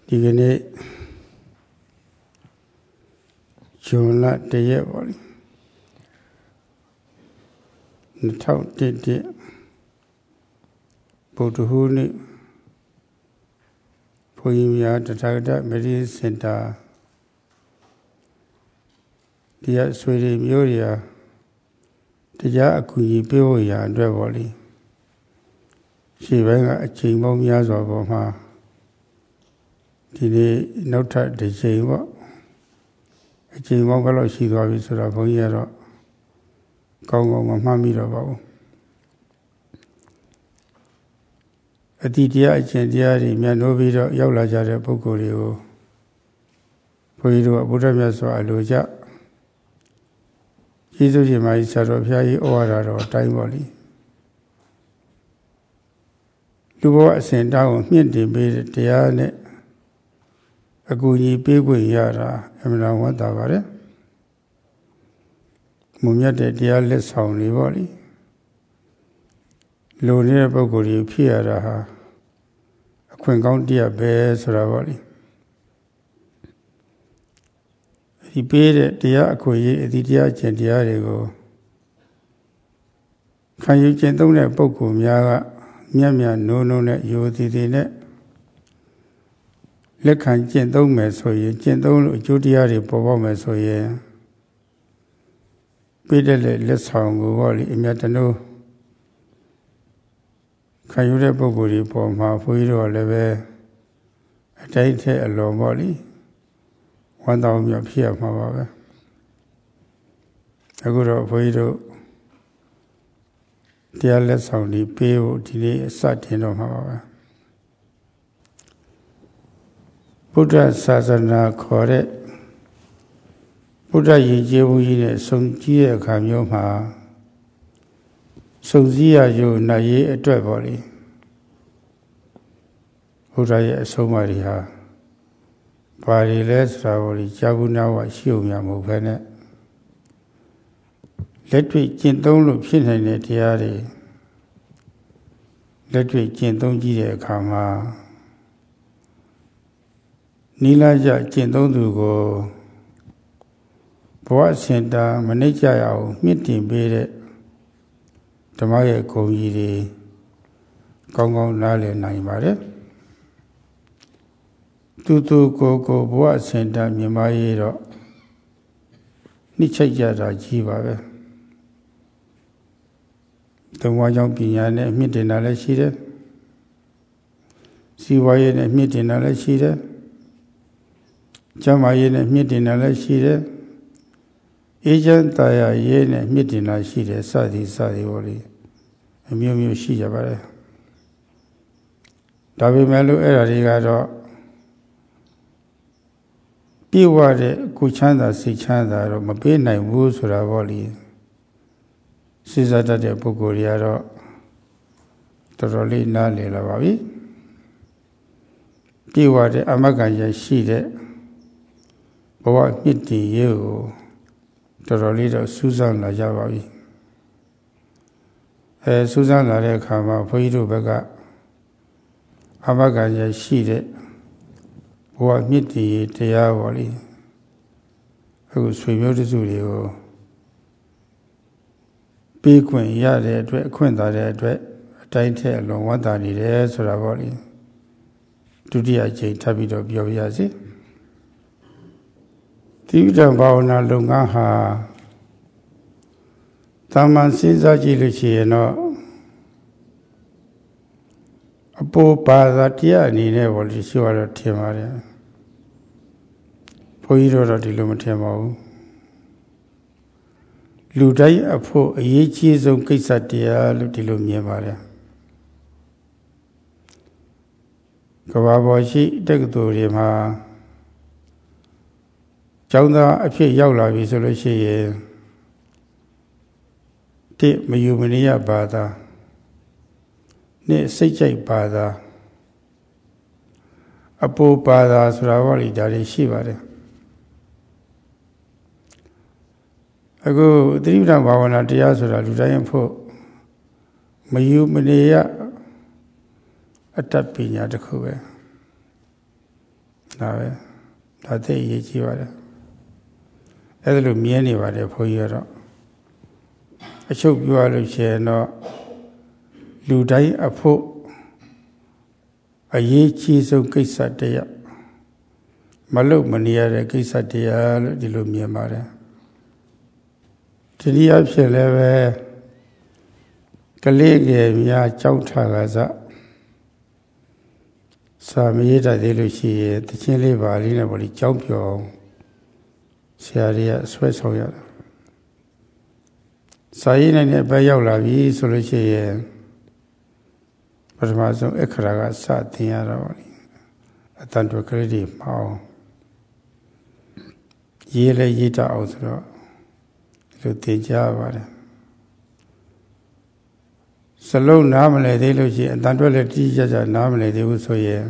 ဒီကနေ့ဇွန်လ1ရက်ပေါ့လေ2011ဗုဒ္ဓဟူးနေ့ဘုန်းကြီးများတထာဂတမရိစင်တာတရားဆွေတွေမျိုးတွေတရားအကူအညီပေးဖို့ရာအတွက်ပေါ့လေရှေ့ပိုင်းကအချိန်ပေါင်းများစွာပေါ်မှာဒီနေ့နောက်ထပ်တစ်ချိန်ပေါ့အချိန်ပေါင်းဘယ်လောက်ရှိသွားပြီဆိုတော့ဘုန်းကြီးကတော့ကောင်းကောင်းမမှတ်မိတော့ပါဘူးအတိတရားအကျင့်တရားတွေမြတ်လို့ပြီးတော့ရောက်လာကြတဲ့ပုဂ္ဂိုလ်တွေကိုဘုန်းကြီးတို့ကဘုရားမြတ်စွာအလိုကြကျေးဇူးရှင်မကြီးဆရာတော်ဘုရားကြီးဩဝါဒတော်အတိုင်းပေါ့လေလူဘဝအစဉ်တောင်းကိုမြင့်တင်ပေးတဲ့တရားနဲ့အကူအညီပေးခွင့်ရတာအမှန်တော်ဝတ်တာပါတယ်မုံမြတ်တဲ့တရားလက်ဆောင်လေးပေါ့လေလူနေတဲ့ပုဂ္ဂိုလ်ကြီးဖြစ်ရတာဟာအခွင့်ကောင်းတရားပဲဆိုတာပေါ့လေဒီပေးတဲ့တရားအခွင့်အရေးအတိတရားကျင့်တရားတွေကိုခံယူကျင့်သုံးတဲ့ပုဂ္ဂိုလ်များကမြတ်မြတ်နိုးနိုးနဲ့ယိုသေးသေးနဲ့လက်ခံကျင့်သုံးမယ်ဆိုရင်ကျင့်သုံးလို့အကျိုးတရားတွေပေါ်ပေါက်မယ်ဆိုရင်ပေးတဲ့လက်ဆောင်ကိုပေါ့လေအမြတ်တနိုးခံယူတဲ့ပုဂ္ဂိုလ်တွေပေါ်မှာဘုန်းကြီးတို့လည်းပဲအတိုင်းထက်အလွန်ပေါ့လေဝမ်းသာမြတ်ဖြစ်ရမှာပါပဲအခုတော့ဘုန်းကြီးတို့တရားလက်ဆောင်တွေပေးဖို့ဒီနေ့အစတင်တော့မှာပါပဲဗုဒ္ဓศาสนาခေါ်တဲ့ဗုဒ္ဓရည်ကျေးမှုကြီးနဲ့ဆုံကြည့်တဲ့အခါမျိုးမှာစုံစည်းရယူနိုင်ရေးအတွက်ပေါ့လေဘုရားရဲ့အဆုံးအမတွေဟာဘာတွေလဲဆိုတာကိုကြာဘူးနာဝရှိုံများမဟုတ်ဘဲနဲ့လက်တွေ့ကျင့်သုံးလို့ဖြစ်နိုင်တဲ့တရားတွေလက်တွေ့ကျင့်သုံးကြည့်တဲ့အခါမှာနိလကြကျင့်သုံးသူကိုဘဝစင်တာမနှိမ့်ကြရအောင်မြင့်တင်ပေးတဲ့ဓမ္မရဲ့ဂုဏ်ကြီးတွေကောင်းကောင်းနားလည်နိုင်ပါတယ်သူကိုဘဝစင်တာမြင်မရေးတော့နှိမ့်ချိတ်ကြတာကြီးပါပဲသုံးဝါးကြောင့်ပညာနဲ့မြင့်တင်တာလည်းရှိတယ်စီဝါရေးနဲ့မြင့်တင်တာလည်းရှိတယ်ကျမ်းမာရေးနဲ့မြင့်တင်တာလည်းရှိတယ်အေးချမ်းသာယာရေးနဲ့မြင့်တင်တာရှိတယ်စသည်ပေါ့လေအမျိုးမျိုးရှိကြပါတယ်ဒါပေမဲ့လို့အဲ့ဓာတွေကတော့ပြည့်ဝတဲ့ကိုချမ်းသာစိတ်ချမ်းသာတော့မပေးနိုင်ဘူးဆိုတာပေါ့လေစိစတတ်တဲ့ပုဂ္ဂိုလ်တွေကတော့တော်တော်လေးနားလည်လာပါပြီပြည့်ဝတဲ့အမဂ္ဂရရှိတဲ့ဘဝမြင့်တည်ရေးကိုတော်တော်လေးတော့စူးစမ်းလာကြပါပြီစူးစမ်းလာတဲ့အခါမှာဘုန်းကြီးတို့ဘက်ကအမဂ္ဂရရှိတဲ့ဘဝမြင့်တည်ရေးတရားပေါ့လေအခုဆွေမျိုးတစုတွေကိုပေးခွင့်ရတဲ့အတွက်အခွင့်သာတဲ့အတွက်အတိုင်းထက်အလွန်ဝမ်းသာနေတယ်ဆိုတာပေါ့လေဒုတိယအကြိမ်ထပ်ပြီးတော့ပြောပြရစီတိပ္ပံဘာဝနာလုပ်ငန်းဟာတာမန်စဉ်းစားကြည့်လို့ရှိရင်တော့အပေါ်ဘာသာတရားအနေနဲ့ပေါ့လေရှိရတော့ထင်ပါတယ်ဘုန်းကြီးတို့တော့ဒီလိုမထင်ပါဘူးလူတိုင်းအဖို့အရေးကြီးဆုံးကိစ္စတရားလို့ဒီလိုမြင်ပါတယ်ကဘာပေါ်ရှိတက္ကသိုလ်တွေမှာကျောင်းသားအဖြစ်ရောက်လာပြီဆိုလို့ရှိရင်တိမယူမနိယဘာသာနဲ့စိတ်ကြိုက်ဘာသာအပူဘာသာဆိုတာဘာလဲဒါတွေရှိပါတယ်အခုသတိပဋ္ဌာန်ဘာဝနာတရားဆိုတာလူတိုင်းဖို့မယူမနိယအတ္တပညာတစ်ခုပဲဒါပဲဒါသိရေးကြည့်ပါတယ်အဲ့ဒါလိုမြဲနေပါတယ်ဘုန်းကြီးကတော့အချုပ်ပြောရလို့ရှိရင်တော့လူတိုင်းအဖို့အရေးကြီးဆုံးကိစ္စတရားမလုပ်မနေရတဲ့ကိစ္စတရားလို့ဒီလိုမြင်ပါတယ်ဒီအဖြစ်လည်းပဲကလေးငယ်များကြောက်ထားကစားစာမရေးတတ်သေးလို့ရှိရင်တချင်းလေးပါလေးနဲ့ပေါ့လေကြောက်ပြောင်းဆရာကြီးကဆွဲဆောင်ရတာစာရေးနိုင်တဲ့ဘက်ရောက်လာပြီဆိုလို့ရှိရင်ပထမဆုံးအခရာကစသင်ရတာပေါ့လေအတန်တွကလေးတွေပေါင်းရေးလဲရေးတတ်အောင်ဆိုတော့ဒီလိုသင်ကြားပါတယ်စလုံးနားမလဲသေးလို့ရှိရင်အတန်တွက်လည်းတိကျကျနားမလဲသေးဘူးဆိုရင်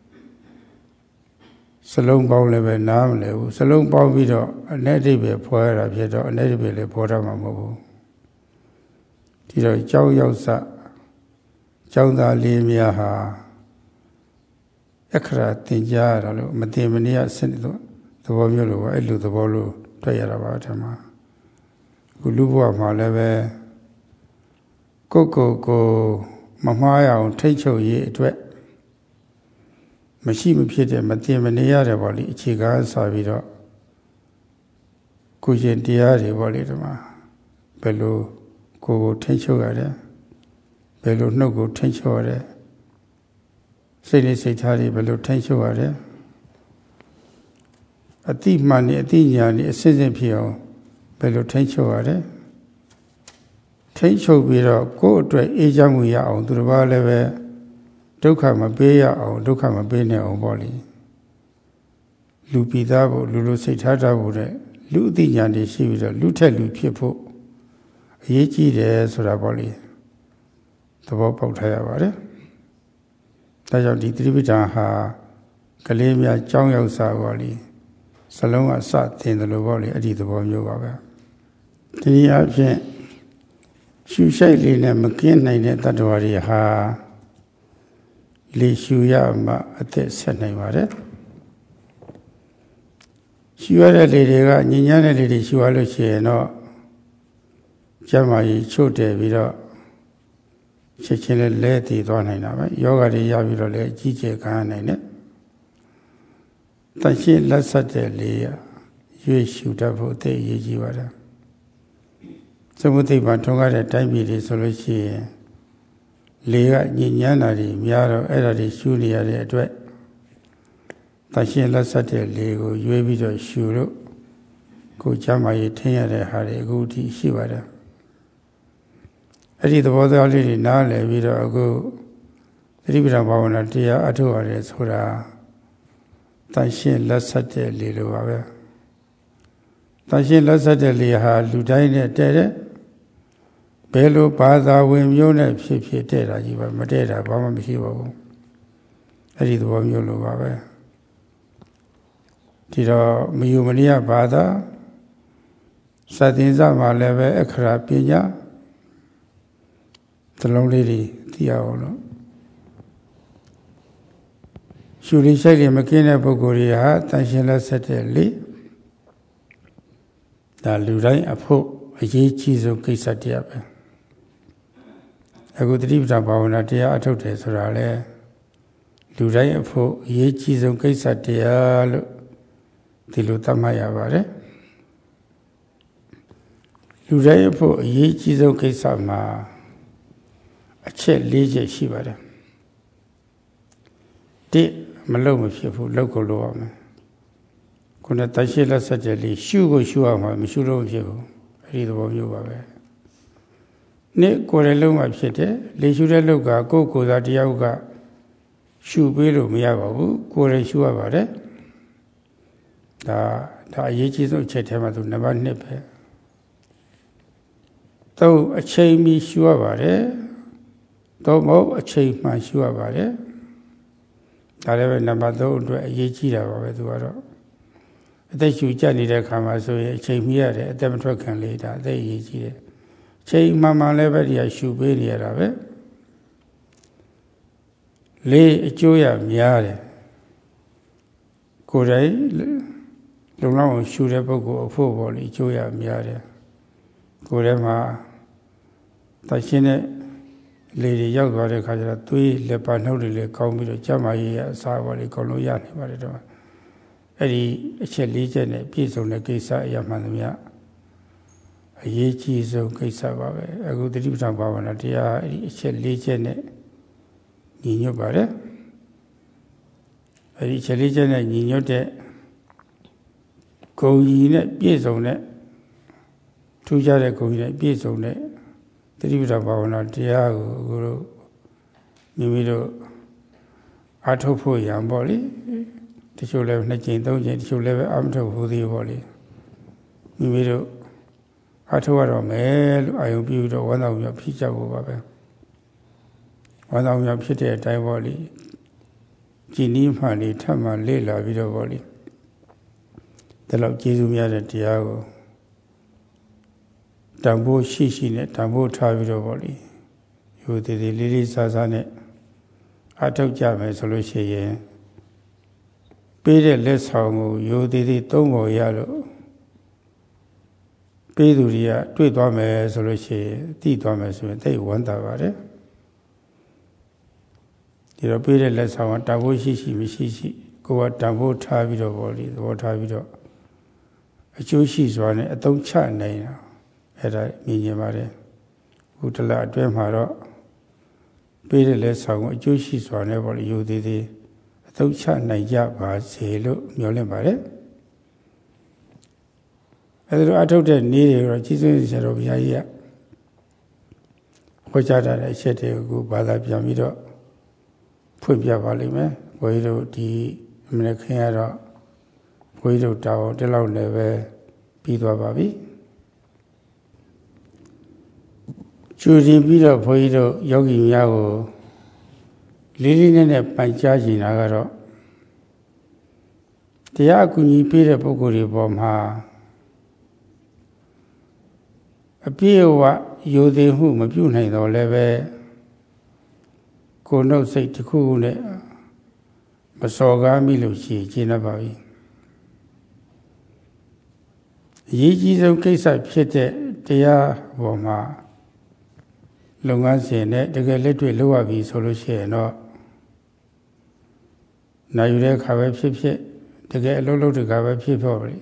စလုံးပေါင်းလည်းပဲနားမလဲဘူးစလုံးပေါင်းပြီးတော့အ내အဓိပ္ပာယ်ဖွယ်ရတာဖြစ်တော့အ내အဓိပ္ပာယ်လည်းပေါ်တော့မှာမဟုတ်ဘူးဒီတော့ကြောက်ရောက်စကျောင်းသားလေးများဟာအခရာသင်ကြားရတာလို့မတင်မနေရစနစ်သဘောမျိုးလို့အဲ့လိုသဘောလို့တွေ့ရတာပါအထက်မှာအခုလူဘဝမှာလည်းပဲကိုမမှားရအောင်ထိတ်ချုပ်ရေးအတွက်မရှိမဖြစ်တဲ့မတင်မနေရတယ်ပေါ့လေအခြေခံစပြီးတော့ကိုရှင်တရားတွေပေါ့လေဒီမှာဘယ်လိုကိုထိတ်ချုပ်ရတယ်ဘယ်လိုနှုတ်ကိုထိတ်ချုပ်ရတယ်စိတ်နဲ့စိတ်ထားတွေဘယ်လိုထိတ်ချုပ်ရတယ်အတိမှန်နဲ့အတိညာနဲ့အစစ်စစ်ဖြစ်အောင်ဘယ်လိုထိတ်ချုပ်ရတယ်ထိတ်ချုပ်ပြီးတော့ကိုယ့်အတွက်အေးချမ်းမှုရအောင်သူတစ်ပါးလည်းပဲဒုက္ခမပေးရအောင်ဒုက္ခမပေးနိုင်အောင်ပေါ့လေလူပိသားဖို့လူလိုစိတ်ထားတတ်ဖို့တဲ့လူအသိဉာဏ်တွေရှိပြီးတော့လူထက်လူဖြစ်ဖို့အရေးကြီးတယ်ဆိုတာပေါ့လေသဘောပေါက်ထားရပါတယ်ဒါကြောင့်ဒီသတိပဋ္ဌာန်ဟာကလေးများကြောင်းရောက်စားပေါ့လေစလုံးကစသင်တယ်လို့ပေါ့လေအဲ့ဒီသဘောမျိုးပါပဲဒီအဖြစ်ရှုရှိုက်လေးနဲ့မကင်းနိုင်တဲ့တ attva တွေဟာလေရှုရမှအသက်ဆက်နိုင်ပါတယ်ရှုရတဲ့လေတွေကညဉ့်ညမ်းတဲ့လေတွေရှုရလို့ရှိရင်တော့ကျမ်းမာရေးချို့တယ်ပြီးတော့ချက်ချင်းလဲတည်သွားနိုင်တာပဲယောဂတွေရပြီးတော့လည်းအကြီးကျယ်ခံရနိုင်တယ်တန်ရှင်းလက်ဆက်တဲ့လေရွေးရှုတတ်ဖို့အသိအရေးကြီးပါတယ်သမုဒိဗ္ဗံထုံးကားတဲ့တိုင်းပြည်တွေဆိုလို့ရှိရင်လေကညဉ့်ညမ်းတာတွေများတော့အဲ့ဒါတွေရှုနေရတဲ့အတွက်တန်ရှင်းလက်ဆက်တဲ့လေကိုရွေးပြီးတော့ရှုလို့ကိုယ်ချမ်းသာရေးထင်းရတဲ့ဟာတွေအခုထိရှိပါတယ်အဲ့ဒီသဘောတရားလေးတွေနားလည်ပြီးတော့အခုသတိပဋ္ဌာန်ဘာဝနာတရားအထုရတယ်ဆိုတာတန်ရှင်းလက်ဆက်တဲ့လေလိုပါပဲတန်ရှင်းလက်ဆက်တဲ့လေဟာလူတိုင်းနဲ့တည့်တဲ့ဘယ်လိုဘာသာဝင်မျိုးနဲ့ဖြစ်ဖြစ်တဲ့တာကြီးပါမတဲ့တာဘာမှမရှိပါဘူးအဲ့ဒီသဘောမျိုးလိုပါပဲဒီတော့မယူမနိယဘာသာစသင်္စမှာလည်းပဲအခရာပညာသလုံးလေးတွေသိရအောင်လို့ရှုရရှိတယ်မကင်းတဲ့ပုဂ္ဂိုလ်တွေဟာတန်ရှင်းလက်ဆက်တဲ့လေဒါလူတိုင်းအဖို့အရေးကြီးဆုံးကိစ္စတရားပဲအခုသတိပဋ္ဌာန်ဘာဝနာတရားအထုတ်တယ်ဆိုတာလေလူတိုင်းအဖို့အရေးကြီးဆုံးကိစ္စတရားလို့ဒီလိုသတ်မှတ်ရပါတယ်လူတိုင်းအဖို့အရေးကြီးဆုံးကိစ္စမှာအချက်၄ချက်ရှိပါတယ်တစ်မလုံမဖြစ်ဘူးလောက်ကိုလို့ရမယ်ခုနတရှိလက်ဆက်ချက်လေးရှုကိုရှုရမှာမရှုလို့မဖြစ်ဘူးအဲ့ဒီသဘောမျိုးပါပဲနှစ်ကိုယ်ရဲ့လုံးမှဖြစ်တယ်လေရှုတဲ့လောက်ကကိုယ်စားတရားကရှုပေးလို့မရပါဘူးကိုယ်ရဲ့ရှုရပါတယ်ဒါအရေးကြီးဆုံးအချက်ထဲမှာသူနံပါတ်1ပဲတော့အချိန်မီရှုရပါတယ်တော့မဟုတ်အချိန်မှရှုရပါတယ်ဒါလည်းပဲနံပါတ်3အတွက်အရေးကြီးတာပါပဲသူကတော့အသက်ရှူကြနေတဲ့ခါမှာဆိုရင်အချိန်မီရတယ်အသက်မထွက်ခင်လေးဒါအသက်အရေးကြီးတယ်အချိန်မှန်လည်းပဲဒီကရှူပေးနေရတာပဲလေးအကျိုးရများတယ်ကိုယ်တိုင်လုံလောက်အောင်ရှုတဲ့ပုဂ္ဂိုလ်အဖို့ပေါ်လေကျိုးရများတယ်ကိုယ်ထဲမှာတရှင်းတဲ့လေတွေရောက်သွားတဲ့ခါကျတော့သွေးလက်ပါနှုတ်တွေလည်းကောင်းပြီးတော့ကျန်းမာရေးအစားပေါ်လေကောင်းလို့ရနေပါတယ်တော့အဲ့ဒီအချက်၄ချက်နဲ့ပြည့်စုံတဲ့ကိစ္စအရာမှန်သမျှအရေးကြီးဆုံးကိစ္စပါပဲအခုသတိပဋ္ဌာန်ဘာဝနာတရားအဲ့ဒီအချက်၄ချက်နဲ့ညီညွတ်ပါတယ်အဲ့ဒီအချက်၄ချက်နဲ့ညီညွတ်တဲ့ဂုဏ်ကြီးနဲ့ပြည့်စုံတဲ့ထူးခြားတဲ့ဂုဏ်ကြီးနဲ့ပြည့်စုံတဲ့သတိပဋ္ဌာန်ဘာဝနာတရားကိုအခုတို့မိမိတို့အားထုတ်ဖို့ရံပေါ့လေတချို့လည်း2ကြိမ်3ကြိမ်တချို့လည်းပဲအားမထုတ်ဘူးသေးပေါ့လေမိမိတို့အားထုတ်ရတော့မယ်လို့အာယုံပြုတော့ဝမ်းသာမြောက်ဖြစ်ကြဖို့ပါပဲဝမ်းသာမြောက်ဖြစ်တဲ့အတိုင်းပေါ့လေကြည်နီးမှန်လေးထပ်မှလေ့လာပြီးတော့ပေါ့လေဒါလောက်ကျေးဇူးများတဲ့တရားကိုတန်ဖိုးရှိနဲ့တန်ဖိုးထားပြီးတော့ပေါ့လေယူတည်တည်လေးလေးစားစားနဲ့အထောက်ကြမယ်ဆိုလို့ရှိရင်ပေးတဲ့လက်ဆောင်ကိုယူတည်တည်သုံးပေါ်ရလို့ပေးသူတွေကတွေ့သွားမယ်ဆိုလို့ရှိရင်သိသွားမယ်ဆိုရင်သိဝမ်းသာပါတယ်ဒီတော့ပေးတဲ့လက်ဆောင်ကတန်ဖိုးရှိမရှိကိုယ်ကတန်ဖိုးထားပြီးတော့ပေါ့လေသဘောထားပြီးတော့အကျိုးရှိစွာနဲ့အသုံးချနိုင်တာအဲ့ဒါမြင်ကြပါတယ်ဘုဒ္ဓလအတွဲမှာတော့ပေးတဲ့လက်ဆောင်ကိုအကျိုးရှိစွာနဲ့ပေါ့လေယူသေးသေးအသုံးချနိုင်ကြပါစေလို့မျှော်လင့်ပါတယ်အဲ့ဒါလိုအထုတ်တဲ့နေ့တွေတော့ကြီးစွာဆရာတော်ဘုရားကြီးကဟောကြားတဲ့အချက်တွေကိုဘာသာပြန်ပြီးတော့ဖွင့်ပြပါလိမ့်မယ်ဘုရားတို့ဒီမနေ့ခင်ရတော့ဘုရားတို့တောင်းတက်လောက်လည်းပဲပြီးသွားပါပြီကျူစီပြီးတော့ဘုန်းကြီးတို့ယောဂီများကိုလေးလေးနက်နက်ပိုင်ကြားကြတာကတော့တရားအကူအညီပေးတဲ့ပုဂ္ဂိုလ်တွေပေါ်မှာအပြည့်အဝယူသေးမှုမပြုနိုင်တော့လည်းပဲကိုယ်နှုတ်စိတ်တစ်ခုခုနဲ့မစော်ကားမိလို့ရှိရင်ကျင့်တတ်ပါပြီအရေးကြီးဆုံးကိစ္စဖြစ်တဲ့တရားပေါ်မှာလုပ်ငန်းစဉ်နဲ့တကယ်လက်တွေ့လုပ်ရပြီဆိုလို့ရှိရင်တော့နိုင်ယူတဲ့ခါပဲဖြစ်ဖြစ်တကယ်အလုပ်လုပ်တဲ့ခါပဲဖြစ်ဖြစ်ပေါ့လေ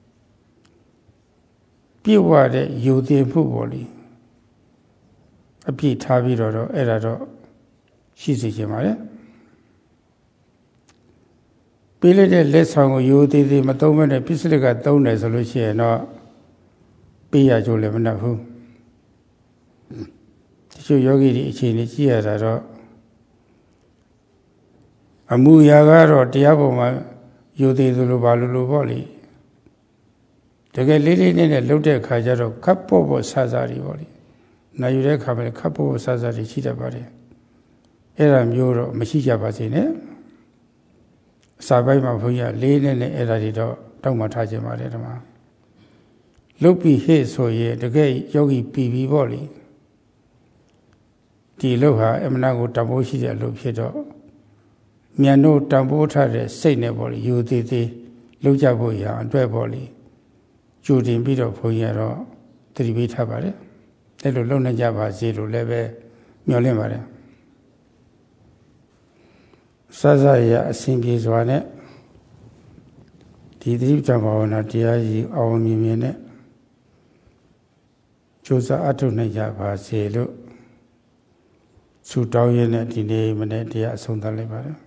ပြည့်ဝတဲ့ယူသေးမှုပေါ့လေအပြည့်ထားပြီးတော့အဲ့ဒါတော့ရှိစေချင်ပါလေပေးလိုက်တဲ့လက်ဆောင်ကိုယူသေးသေးမသုံးမနဲ့ပစ္စည်းကသုံးတယ်ဆိုလို့ရှိရင်တော့ပေးရကြလို့မနှက်ဘူးတချို့ယောဂီတွေအခြေအနေကြည့်ရတာတော့အမှုရာကတော့တရားပေါ်မှာယူသေးသလိုပါလို့ပေါ့လေတကယ်လေးလေးနဲ့လှုပ်တဲ့ခါကျတော့ခပ်ပေါ့ဆာဆာတွေပေါ့လေနိုင်ယူတဲ့ခါမှာခပ်ပေါ့ဆာဆာတွေရှိတတ်ပါတယ်အဲ့ဒါမျိုးတော့မရှိကြပါစေနဲ့အစာပိုင်းမှာဘုန်းကြီးကလေးနဲ့အဲ့ဒါတွေတော့တောက်မှထားခြင်းပါတယ်ဓမ္မလုတ်ပြီးဟဲ့ဆိုရင်တကယ်ယောဂီပြီးပေါ့လေဒီလုတ်ဟာအမှန်ကိုတန်ဖိုးရှိတဲ့အလုပ်ဖြစ်တော့မြန်တို့တန်ဖိုးထားတဲ့စိတ်နဲ့ပေါ့လေယူသေးသေးလုတ်ကြဖို့ရအတွက်ပေါ့လေကြိုတင်ပြီးတော့ဘုန်းကြီးကတော့သတိပေးထားပါတယ်အဲ့လိုလုပ်နိုင်ကြပါစေလို့လည်းပဲမျှော်လင့်ပါတယ်စစရအစဉ်ပြေစွာနဲ့ဒီသတိပဋ္ဌာန်ဘာဝနာတရားကြီးအောင်မြင်မြင်နဲ့ကြိုးစားအထောက်နိုင်ကြပါစေလို့ဆုတောင်းရင်းနဲ့ဒီနေ့မနေ့တရားအဆုံးသတ်လိုက်ပါတယ်